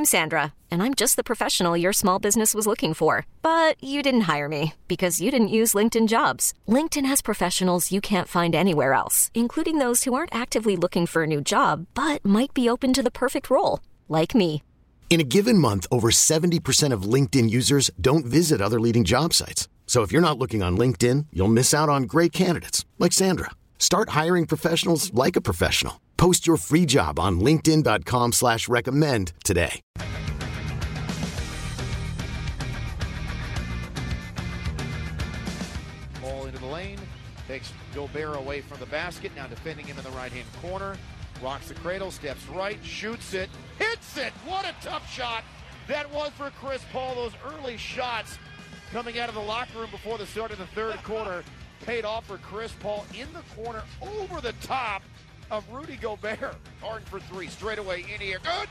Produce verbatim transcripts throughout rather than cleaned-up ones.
I'm Sandra, and I'm just the professional your small business was looking for. But you didn't hire me because you didn't use LinkedIn Jobs. LinkedIn has professionals you can't find anywhere else, including those who aren't actively looking for a new job, but might be open to the perfect role, like me. In a given month, over seventy percent of LinkedIn users don't visit other leading job sites. So if you're not looking on LinkedIn, you'll miss out on great candidates like Sandra. Start hiring professionals like a professional. Post your free job on linkedin.com slash recommend today. Ball into the lane, takes Gobert away from the basket, now defending him in the right-hand corner. Rocks the cradle, steps right, shoots it, hits it! What a tough shot that was for Chris Paul. Those early shots coming out of the locker room before the start of the third quarter paid off for Chris Paul in the corner over the top of Rudy Gobert. Harden for three, straight away in here. Good!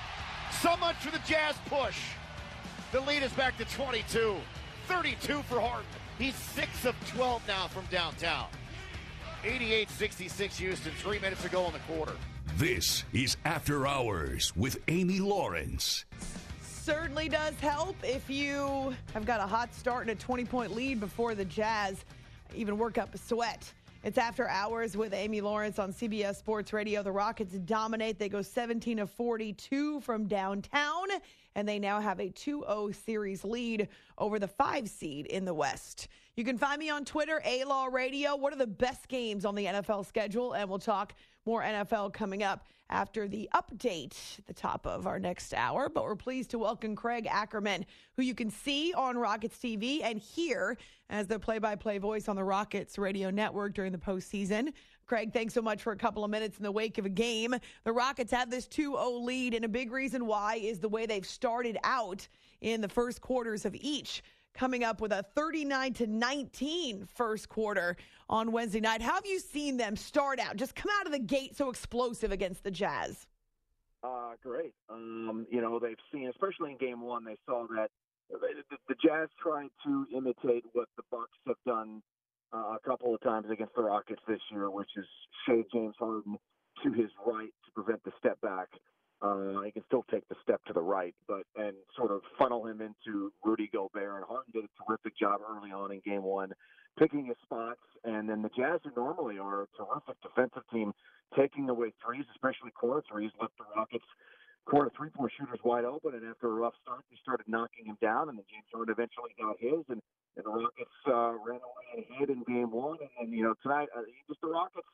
So much for the Jazz push. The lead is back to twenty-two. thirty-two for Harden. He's six of twelve now from downtown. eighty-eight sixty-six Houston, three minutes to go in the quarter. This is After Hours with Amy Lawrence. Certainly does help if you have got a hot start and a twenty-point lead before the Jazz even work up a sweat. It's After Hours with Amy Lawrence on C B S Sports Radio. The Rockets dominate. They go seventeen of forty-two from downtown, and they now have a two oh series lead over the five seed in the West. You can find me on Twitter, A-Law Radio. What are the best games on the N F L schedule? And we'll talk more N F L coming up after the update at the top of our next hour. But we're pleased to welcome Craig Ackerman, who you can see on Rockets T V and hear as the play-by-play voice on the Rockets radio network during the postseason. Craig, thanks so much for a couple of minutes in the wake of a game. The Rockets have this two oh lead, and a big reason why is the way they've started out in the first quarters of each, coming up with a thirty-nine to nineteen first quarter on Wednesday night. How have you seen them start out, just come out of the gate so explosive against the Jazz? Uh, great. Um, you know, they've seen, especially in game one, they saw that the, the Jazz tried to imitate what the Bucks have done uh, a couple of times against the Rockets this year, which is shade James Harden to his right to prevent the step back. Uh, he can still take the step to the right, but and sort of funnel him into Rudy Gobert. And Harden did a terrific job early on in game one, picking his spots. And then the Jazz, who normally are a terrific defensive team, taking away threes, especially corner threes, left the Rockets corner three-point shooters wide open. And after a rough start, they started knocking him down. And then James Harden eventually got his, and, and the Rockets uh, ran away ahead in game one. And then, you know, tonight, uh, just the Rockets.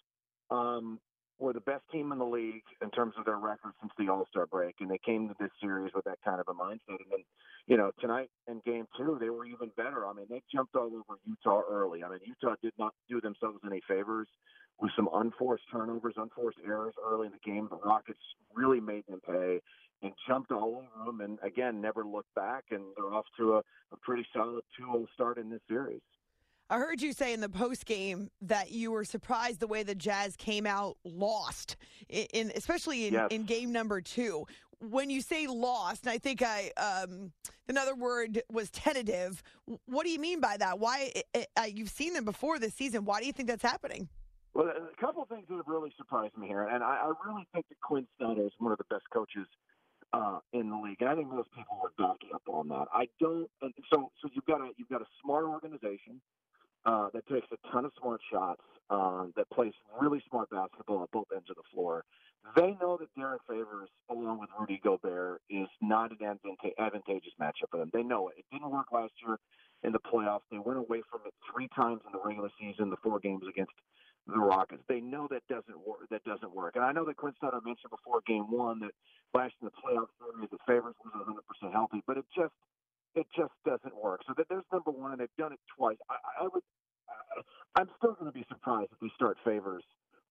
Um, were the best team in the league in terms of their record since the All-Star break, and they came to this series with that kind of a mindset. And then, you know, tonight in game two, they were even better. I mean, they jumped all over Utah early. I mean, Utah did not do themselves any favors with some unforced turnovers, unforced errors early in the game. The Rockets really made them pay and jumped all over them, and, again, never looked back, and they're off to a, a pretty solid two oh start in this series. I heard you say in the postgame that you were surprised the way the Jazz came out lost, in, in especially in, yes. in game number two. When you say lost, and I think I um, another word was tentative. What do you mean by that? Why uh, you've seen them before this season? Why do you think that's happening? Well, a couple of things that have really surprised me here, and I, I really think that Quinn Snyder is one of the best coaches uh, in the league. And I think most people are backing up on that. I don't. So, so you've got a you've got a smart organization. Uh, that takes a ton of smart shots, um, that plays really smart basketball at both ends of the floor. They know that Darren Favors, along with Rudy Gobert, is not an advanta- advantageous matchup for them. They know it. It didn't work last year in the playoffs. They went away from it three times in the regular season, the four games against the Rockets. They know that doesn't work. That doesn't work. And I know that Quinn Snyder mentioned before game one that last in the playoff series that Favors was one hundred percent healthy, but it just It just doesn't work. So that there's number one, and they've done it twice. I, I would, uh, I'm still going to be surprised if we start Favors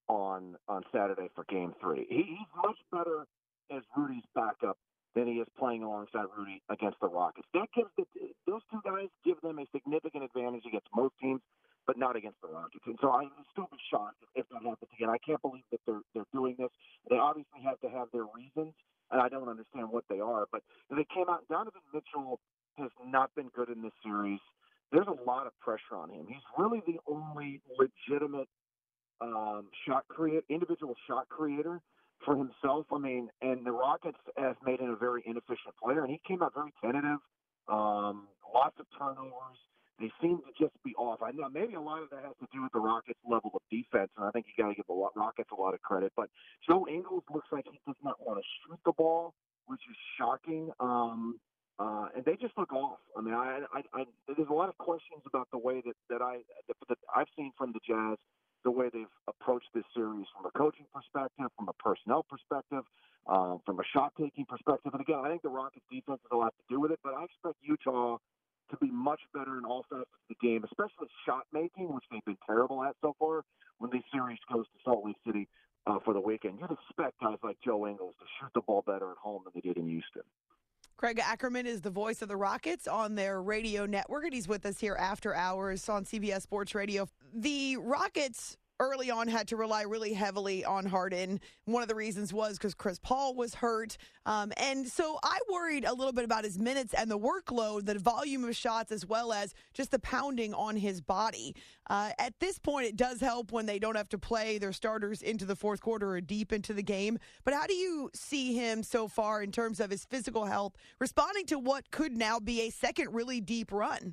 on on Saturday for Game Three. He, he's much better as Rudy's backup than he is playing alongside Rudy against the Rockets. That gives the, those two guys give them a significant advantage against most teams, but not against the Rockets. And so I'm still be shocked if that happens again. I can't believe that they're they're doing this. They obviously have to have their reasons, and I don't understand what they are. But they came out. Donovan Mitchell has not been good in this series. There's a lot of pressure on him. He's really the only legitimate um, shot creator, individual shot creator for himself. I mean, and the Rockets have made him a very inefficient player, and he came out very tentative, um, lots of turnovers. They seem to just be off. I know maybe a lot of that has to do with the Rockets' level of defense, and I think you got to give the Rockets a lot of credit. But Joe Ingles looks like he does not want to shoot the ball, which is shocking. Um, uh, and they just look off. I mean, I, I, I, there's a lot of questions about the way that, that I that, that I've seen from the Jazz, the way they've approached this series from a coaching perspective, from a personnel perspective, uh, from a shot-taking perspective. And again, I think the Rockets' defense has a lot to do with it, but I expect Utah to be much better in all facets of the game, especially shot making, which they've been terrible at so far. When the series goes to Salt Lake City uh, for the weekend, you'd expect guys like Joe Ingles to shoot the ball better at home than they did in Houston. Craig Ackerman is the voice of the Rockets on their radio network, and he's with us here after hours on C B S Sports Radio. The Rockets early on had to rely really heavily on Harden. One of the reasons was because Chris Paul was hurt. Um, and so I worried a little bit about his minutes and the workload, the volume of shots, as well as just the pounding on his body. Uh, at this point, it does help when they don't have to play their starters into the fourth quarter or deep into the game. But how do you see him so far in terms of his physical health, responding to what could now be a second really deep run?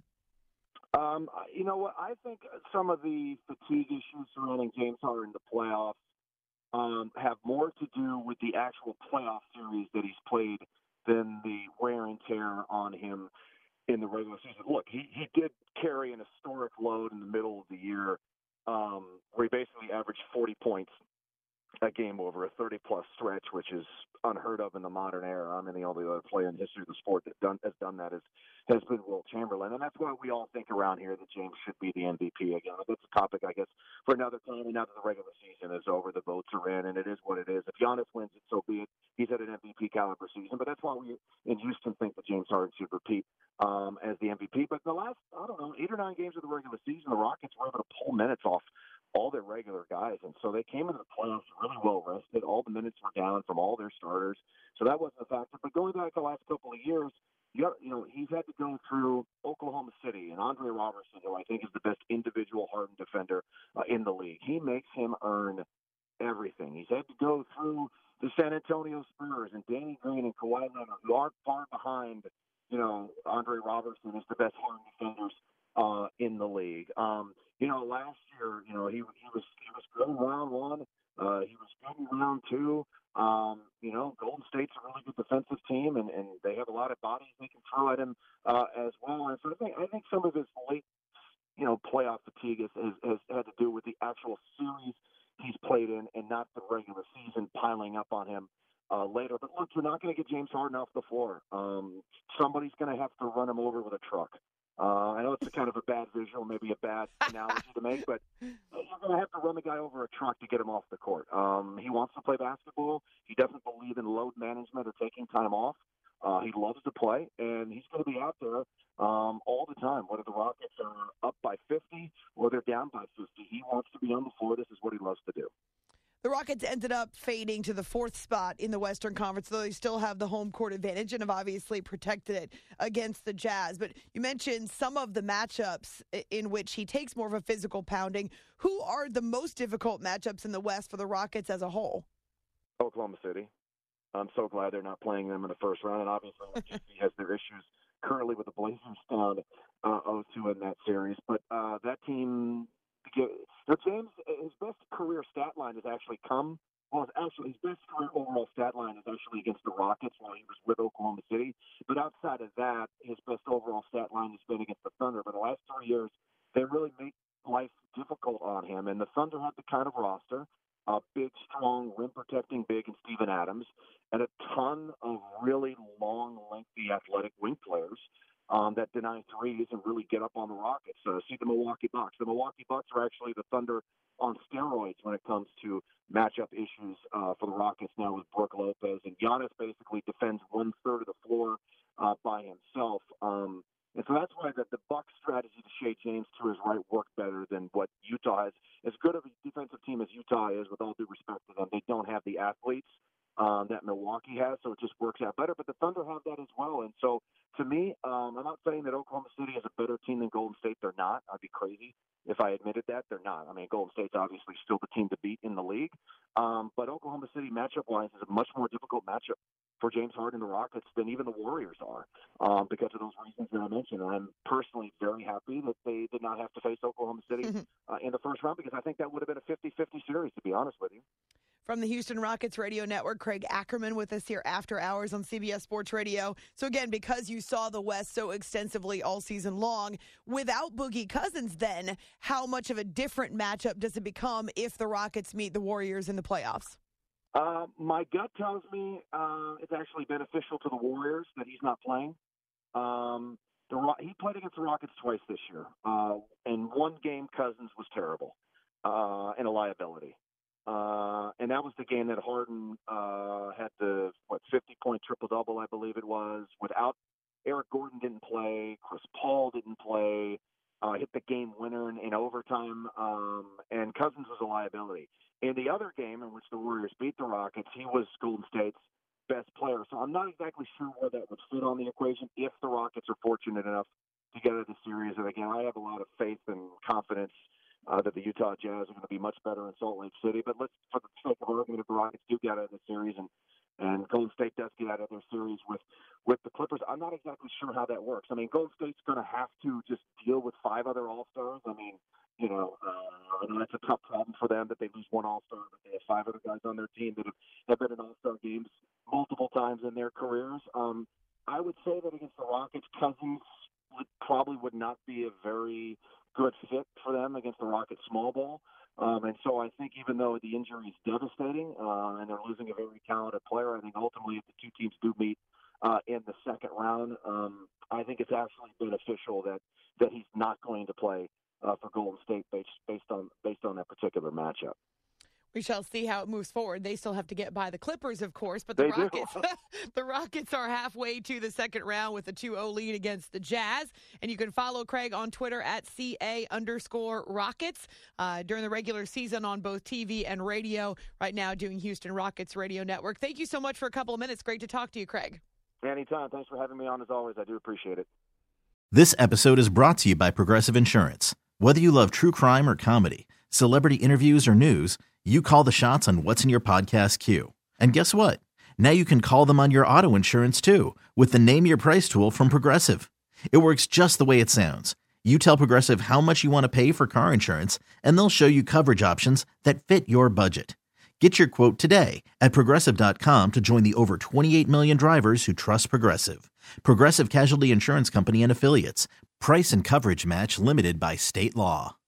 Um, you know what? I think some of the fatigue issues surrounding James Harden in the playoffs um, have more to do with the actual playoff series that he's played than the wear and tear on him in the regular season. Look, he, he did carry an historic load in the middle of the year um, where he basically averaged forty points a game over a thirty-plus stretch, which is unheard of in the modern era. I mean, the only other player in the history of the sport that done, has done that is, has been Wilt Chamberlain. And that's why we all think around here that James should be the M V P again. That's a topic, I guess, for another time. And now that the regular season is over, the votes are in, and it is what it is. If Giannis wins it, so be it. He's had an M V P caliber season. But that's why we in Houston think that James Harden should repeat um, as the M V P. But in the last, I don't know, eight or nine games of the regular season, the Rockets were able to pull minutes off all their regular guys. And so they came into the playoffs really well rested. All the minutes were down from all their starters. So that wasn't a factor. But going back the last couple of years, you, got, you know, he's had to go through Oklahoma City and Andre Robertson, who I think is the best individual Harden defender uh, in the league. He makes him earn everything. He's had to go through the San Antonio Spurs and Danny Green and Kawhi Leonard, who aren't far behind, you know, Andre Robertson is the best Harden defenders uh, in the league. Um, you know, last year, you know, he he was he was good in round one. Uh, he was good in round two. Um, you know, Golden State's a really good defensive team, and, and they have a lot of bodies they can throw at him uh, as well. And so I think I think some of his late, you know, playoff fatigue has, has, has had to do with the actual series he's played in, and not the regular season piling up on him uh, later. But look, you're not going to get James Harden off the floor. Um, somebody's going to have to run him over with a truck. Uh, I know it's a kind of a bad visual, maybe a bad analogy to make, but you're going to have to run the guy over a truck to get him off the court. Um, he wants to play basketball. He doesn't believe in load management or taking time off. Uh, he loves to play, and he's going to be out there um, all the time, whether the Rockets are up by fifty or they're down by fifty. He wants to be on the floor. This is what he loves to do. The Rockets ended up fading to the fourth spot in the Western Conference, though they still have the home court advantage and have obviously protected it against the Jazz. But you mentioned some of the matchups in which he takes more of a physical pounding. Who are the most difficult matchups in the West for the Rockets as a whole? Oklahoma City. I'm so glad they're not playing them in the first round, and obviously O K C has their issues currently with the Blazers down uh, oh two in that series. But uh, that team... Now, James, his best career stat line has actually come. Well, it's actually his best career overall stat line is actually against the Rockets while he was with Oklahoma City. But outside of that, his best overall stat line has been against the Thunder. But the last three years, they really make life difficult on him. And the Thunder had the kind of roster, a big, strong, rim-protecting big in Steven Adams, and a ton of really long, lengthy, athletic wing players. Um, that deny threes and really get up on the Rockets. Uh, see the Milwaukee Bucks. The Milwaukee Bucks are actually the Thunder on steroids when it comes to matchup issues uh, for the Rockets now with Brook Lopez. And Giannis basically defends one-third of the floor uh, by himself. Um, and so that's why the, the Bucks strategy to shade James to his right worked better than what Utah has. As good of a defensive team as Utah is, with all due respect to them, they don't have the athletes Um, that Milwaukee has, so it just works out better. But the Thunder have that as well. And so, to me, um, I'm not saying that Oklahoma City is a better team than Golden State. They're not. I'd be crazy if I admitted that. They're not. I mean, Golden State's obviously still the team to beat in the league. Um, but Oklahoma City matchup-wise is a much more difficult matchup for James Harden and the Rockets than even the Warriors are, um, because of those reasons that I mentioned. And I'm personally very happy that they did not have to face Oklahoma City uh, in the first round, because I think that would have been a fifty-fifty series, to be honest with you. From the Houston Rockets Radio Network, Craig Ackerman with us here after hours on C B S Sports Radio. So again, because you saw the West so extensively all season long, without Boogie Cousins then, how much of a different matchup does it become if the Rockets meet the Warriors in the playoffs? Uh, my gut tells me uh, it's actually beneficial to the Warriors that he's not playing. Um, the, he played against the Rockets twice this year. Uh, in one game, Cousins was terrible uh, and a liability. Uh, and that was the game that Harden uh, had the, what, fifty-point triple-double, I believe it was. Without Eric Gordon didn't play, Chris Paul didn't play, uh, hit the game winner in, in overtime, um, and Cousins was a liability. In the other game in which the Warriors beat the Rockets, he was Golden State's best player. So I'm not exactly sure where that would fit on the equation if the Rockets are fortunate enough to get out of the series. And, again, I have a lot of faith and confidence Uh, that the Utah Jazz are going to be much better in Salt Lake City. But let's, for the sake of argument, if the Rockets do get out of the series and, and Golden State does get out of their series with, with the Clippers, I'm not exactly sure how that works. I mean, Golden State's going to have to just deal with five other All-Stars. I mean, you know, uh, I know that's a tough problem for them that they lose one All-Star, but they have five other guys on their team that have, have been in All-Star games multiple times in their careers. Um, I would say that against the Rockets, Cousins would, probably would not be a very good fit for them against the Rockets small ball. Um, and so I think even though the injury is devastating uh, and they're losing a very talented player, I think ultimately if the two teams do meet uh, in the second round, um, I think it's actually beneficial that, that he's not going to play uh, for Golden State based, based on based on that particular matchup. We shall see how it moves forward. They still have to get by the Clippers, of course, but the They Rockets the Rockets are halfway to the second round with a two oh lead against the Jazz. And you can follow Craig on Twitter at CA underscore Rockets uh, during the regular season on both T V and radio, right now doing Houston Rockets Radio Network. Thank you so much for a couple of minutes. Great to talk to you, Craig. Anytime. Thanks for having me on as always. I do appreciate it. This episode is brought to you by Progressive Insurance. Whether you love true crime or comedy, celebrity interviews or news, you call the shots on what's in your podcast queue. And guess what? Now you can call them on your auto insurance too with the Name Your Price tool from Progressive. It works just the way it sounds. You tell Progressive how much you want to pay for car insurance, and they'll show you coverage options that fit your budget. Get your quote today at Progressive dot com to join the over twenty-eight million drivers who trust Progressive. Progressive Casualty Insurance Company and Affiliates. Price and coverage match limited by state law.